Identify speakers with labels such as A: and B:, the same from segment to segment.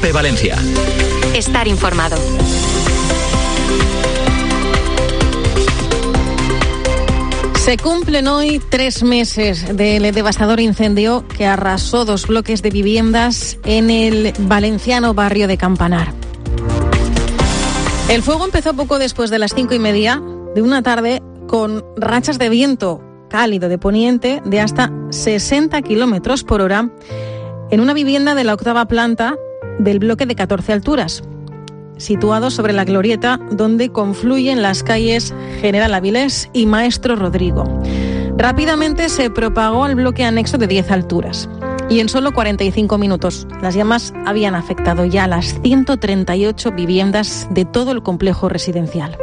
A: COPE Valencia.
B: Estar informado.
C: Se cumplen hoy 3 meses del devastador incendio que arrasó 2 bloques de viviendas en el valenciano barrio de Campanar. El fuego empezó poco después de las 5:30 de una tarde con rachas de viento cálido de poniente de hasta 60 kilómetros por hora en una vivienda de la 8ª planta del bloque de 14 alturas, situado sobre la glorieta donde confluyen las calles General Avilés y Maestro Rodrigo. Rápidamente se propagó al bloque anexo de 10 alturas y en solo 45 minutos las llamas habían afectado ya las 138 viviendas de todo el complejo residencial.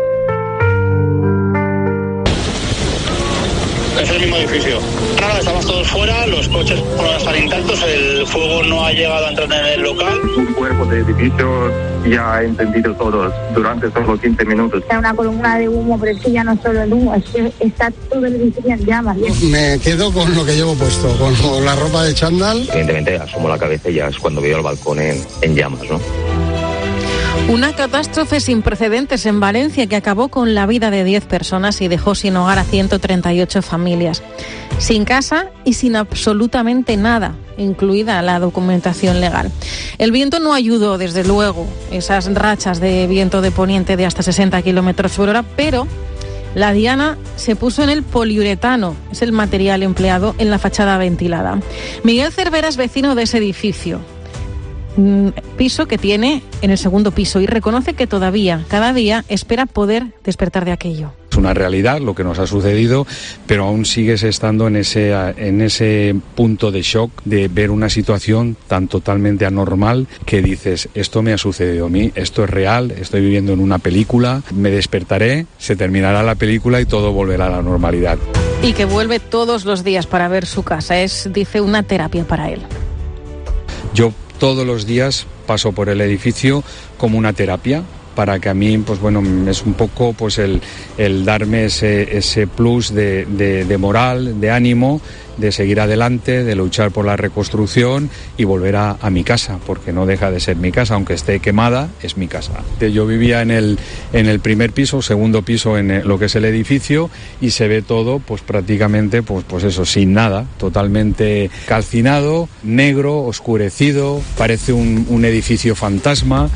D: Es el mismo edificio. Nada, estamos todos fuera, los coches no están intactos, el fuego no ha llegado a entrar en el local.
E: Un cuerpo de edificio ya ha encendido todos durante solo 15 minutos.
F: Está una columna de humo, pero es que ya no solo el humo, es que está todo el edificio en llamas.
G: Me quedo con lo que llevo puesto, con la ropa de chándal.
H: Evidentemente asomo la cabeza y ya es cuando veo el balcón en llamas, ¿no?
C: Una catástrofe sin precedentes en Valencia que acabó con la vida de 10 personas y dejó sin hogar a 138 familias. Sin casa y sin absolutamente nada, incluida la documentación legal. El viento no ayudó, desde luego, esas rachas de viento de poniente de hasta 60 kilómetros por hora, pero la diana se puso en el poliuretano, es el material empleado en la fachada ventilada. Miguel Cervera es vecino de ese edificio, piso que tiene en el 2º piso, y reconoce que todavía, cada día, espera poder despertar de aquello.
I: Es una realidad lo que nos ha sucedido, pero aún sigues estando en ese punto de shock de ver una situación tan totalmente anormal que dices, esto me ha sucedido a mí, esto es real, estoy viviendo en una película, me despertaré, se terminará la película y todo volverá a la normalidad.
C: Y que vuelve todos los días para ver su casa, es, dice, una terapia para él.
I: Yo todos los días paso por el edificio como una terapia, para que a mí, pues bueno, es un poco pues el darme ese plus de moral, de ánimo, de seguir adelante, de luchar por la reconstrucción y volver a mi casa, porque no deja de ser mi casa, aunque esté quemada, es mi casa. Yo vivía en el primer piso, 2º piso en lo que es el edificio, y se ve todo pues prácticamente pues eso, sin nada, totalmente calcinado, negro, oscurecido, parece un edificio fantasma.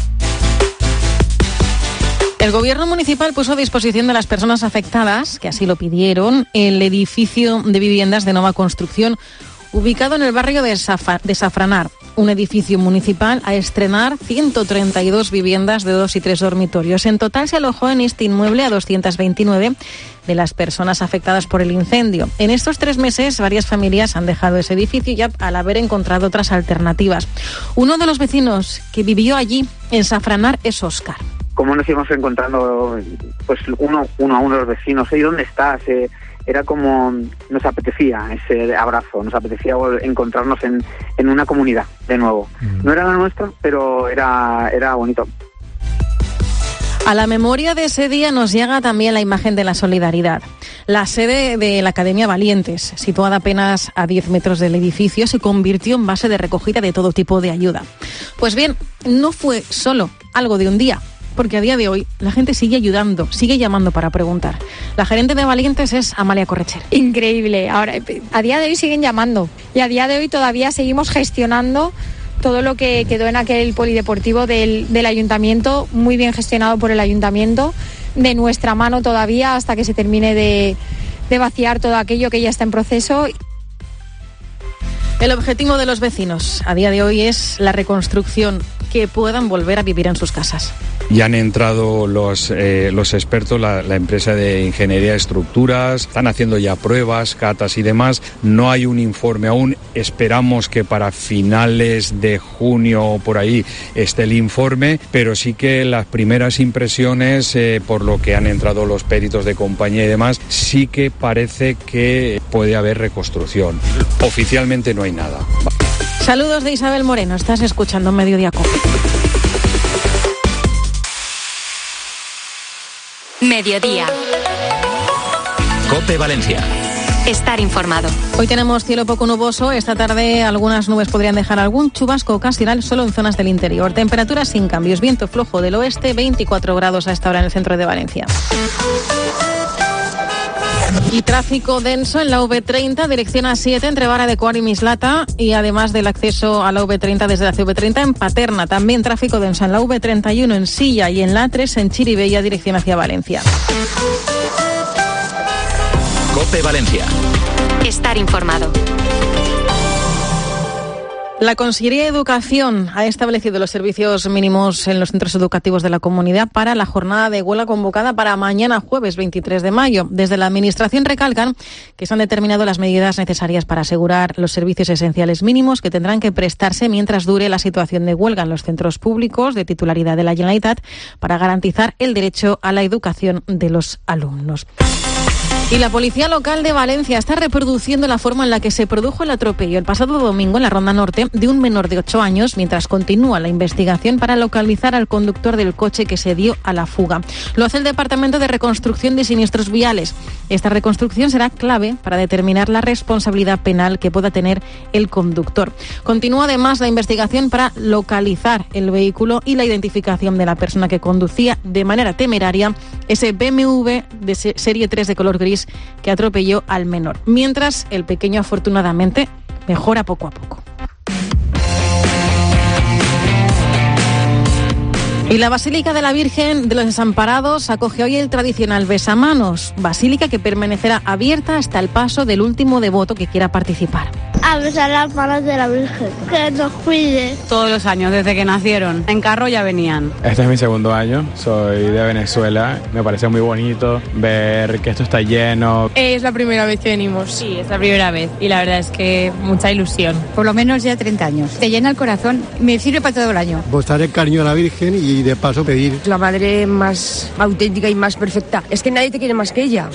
C: El gobierno municipal puso a disposición de las personas afectadas, que así lo pidieron, el edificio de viviendas de nueva construcción ubicado en el barrio de Safranar, un edificio municipal a estrenar 132 viviendas de 2 y 3 dormitorios. En total se alojó en este inmueble a 229 de las personas afectadas por el incendio. En estos 3 meses varias familias han dejado ese edificio ya al haber encontrado otras alternativas. Uno de los vecinos que vivió allí en Safranar es Óscar.
J: Como nos íbamos encontrando pues uno a uno los vecinos, ¿y dónde estás? Era como nos apetecía ese abrazo, nos apetecía encontrarnos en una comunidad de nuevo. No era la nuestra, pero era bonito.
C: A la memoria de ese día nos llega también la imagen de la solidaridad. La sede de la Academia Valientes, situada apenas a 10 metros del edificio, se convirtió en base de recogida de todo tipo de ayuda. Pues bien, no fue solo algo de un día, porque a día de hoy la gente sigue ayudando, sigue llamando para preguntar. La gerente de Valientes es Amalia Correcher.
K: Increíble. Ahora, a día de hoy siguen llamando y a día de hoy todavía seguimos gestionando todo lo que quedó en aquel polideportivo del ayuntamiento, muy bien gestionado por el ayuntamiento, de nuestra mano todavía hasta que se termine de vaciar todo aquello que ya está en proceso.
C: El objetivo de los vecinos a día de hoy es la reconstrucción, que puedan volver a vivir en sus casas.
I: Ya han entrado los expertos, la empresa de ingeniería de estructuras, están haciendo ya pruebas, catas y demás. No hay un informe aún, esperamos que para finales de junio o por ahí esté el informe, pero sí que las primeras impresiones, por lo que han entrado los peritos de compañía y demás, sí que parece que puede haber reconstrucción. Oficialmente no hay nada.
C: Saludos de Isabel Moreno, estás escuchando Mediodía Cope.
B: Mediodía.
A: COPE Valencia.
B: Estar informado.
C: Hoy tenemos cielo poco nuboso. Esta tarde algunas nubes podrían dejar algún chubasco ocasional solo en zonas del interior. Temperaturas sin cambios. Viento flojo del oeste, 24 grados a esta hora en el centro de Valencia. Y tráfico denso en la V30, dirección A7 entre Vara de Quart y Mislata, y además del acceso a la V30 desde la CV30 en Paterna. También tráfico denso en la V31 en Silla y en la A3 en Chirivella, dirección hacia Valencia.
A: COPE Valencia.
B: Estar informado.
C: La Consellería de Educación ha establecido los servicios mínimos en los centros educativos de la comunidad para la jornada de huelga convocada para mañana jueves 23 de mayo. Desde la Administración recalcan que se han determinado las medidas necesarias para asegurar los servicios esenciales mínimos que tendrán que prestarse mientras dure la situación de huelga en los centros públicos de titularidad de la Generalitat para garantizar el derecho a la educación de los alumnos. Y la Policía Local de Valencia está reproduciendo la forma en la que se produjo el atropello el pasado domingo en la Ronda Norte de un menor de 8 años, mientras continúa la investigación para localizar al conductor del coche que se dio a la fuga. Lo hace el Departamento de Reconstrucción de Siniestros Viales. Esta reconstrucción será clave para determinar la responsabilidad penal que pueda tener el conductor. Continúa además la investigación para localizar el vehículo y la identificación de la persona que conducía de manera temeraria ese BMW de serie 3 de color gris que atropelló al menor, mientras el pequeño afortunadamente mejora poco a poco. Y la Basílica de la Virgen de los Desamparados acoge hoy el tradicional besamanos, basílica que permanecerá abierta hasta el paso del último devoto que quiera participar.
L: A besar las manos de la Virgen, que nos cuide.
M: Todos los años, desde que nacieron, en carro ya venían.
N: Este es mi segundo año, soy de Venezuela, me parece muy bonito ver que esto está lleno.
O: Es la primera vez que venimos.
M: Sí, es la primera vez y la verdad es que mucha ilusión.
P: Por lo menos ya 30 años. Te llena el corazón, me sirve para todo el año.
G: Mostrar el cariño a la Virgen y de paso pedir.
Q: La madre más auténtica y más perfecta. Es que nadie te quiere más que ella.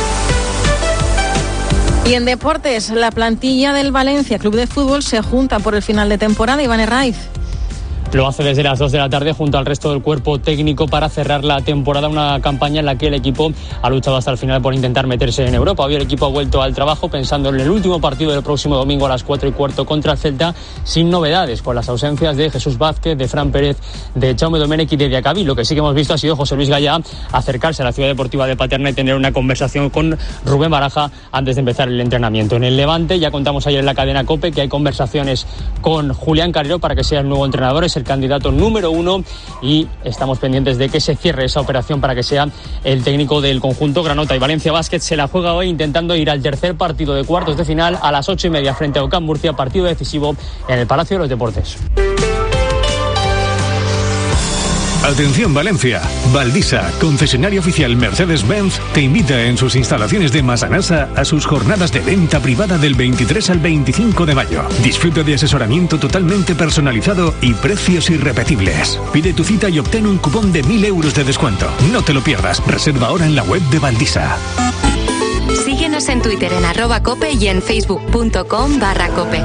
C: Y en deportes, la plantilla del Valencia Club de Fútbol se junta por el final de temporada. Iván Herraiz.
R: Lo hace desde las 2 de la tarde junto al resto del cuerpo técnico para cerrar la temporada, una campaña en la que el equipo ha luchado hasta el final por intentar meterse en Europa. Hoy el equipo ha vuelto al trabajo pensando en el último partido del próximo domingo a las 4:15 contra el Celta, sin novedades, con las ausencias de Jesús Vázquez, de Fran Pérez, de Jaume Domènech y de Diacabí. Lo que sí que hemos visto ha sido José Luis Gallá acercarse a la Ciudad Deportiva de Paterna y tener una conversación con Rubén Baraja antes de empezar el entrenamiento. En el Levante, ya contamos ayer en la cadena COPE que hay conversaciones con Julián Carrero para que sea el nuevo entrenador, es el candidato número 1 y estamos pendientes de que se cierre esa operación para que sea el técnico del conjunto granota. Y Valencia Basket se la juega hoy intentando ir al tercer partido de cuartos de final a las 8:30 frente a Ocam Murcia, partido decisivo en el Palacio de los Deportes.
S: Atención Valencia, Valdisa, concesionario oficial Mercedes-Benz, te invita en sus instalaciones de Massanassa a sus jornadas de venta privada del 23 al 25 de mayo. Disfruta de asesoramiento totalmente personalizado y precios irrepetibles. Pide tu cita y obtén un cupón de 1.000 euros de descuento. No te lo pierdas, reserva ahora en la web de Valdisa.
B: Síguenos en Twitter en @cope y en facebook.com/cope.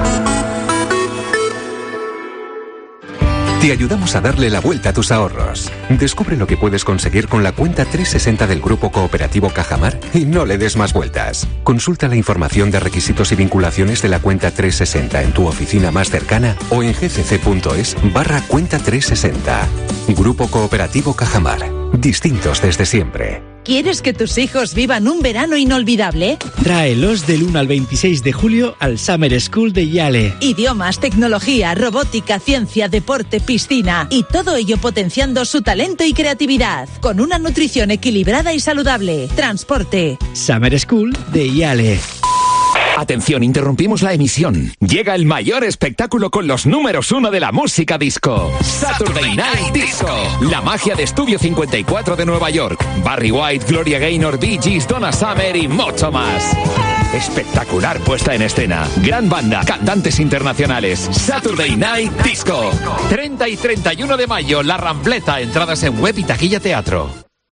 T: Te ayudamos a darle la vuelta a tus ahorros. Descubre lo que puedes conseguir con la cuenta 360 del Grupo Cooperativo Cajamar y no le des más vueltas. Consulta la información de requisitos y vinculaciones de la cuenta 360 en tu oficina más cercana o en gcc.es/cuenta 360. Grupo Cooperativo Cajamar. Distintos desde siempre.
U: ¿Quieres que tus hijos vivan un verano inolvidable?
V: Tráelos del 1 al 26 de julio al Summer School de Yale.
U: Idiomas, tecnología, robótica, ciencia, deporte, piscina y todo ello potenciando su talento y creatividad con una nutrición equilibrada y saludable. Transporte.
V: Summer School de Yale.
A: Atención, interrumpimos la emisión. Llega el mayor espectáculo con los números 1 de la música disco. Saturday Night Disco. La magia de Estudio 54 de Nueva York. Barry White, Gloria Gaynor, Bee Gees, Donna Summer y mucho más. Espectacular puesta en escena. Gran banda, cantantes internacionales. Saturday Night Disco. 30 y 31 de mayo, La Rambleta. Entradas en web y taquilla teatro.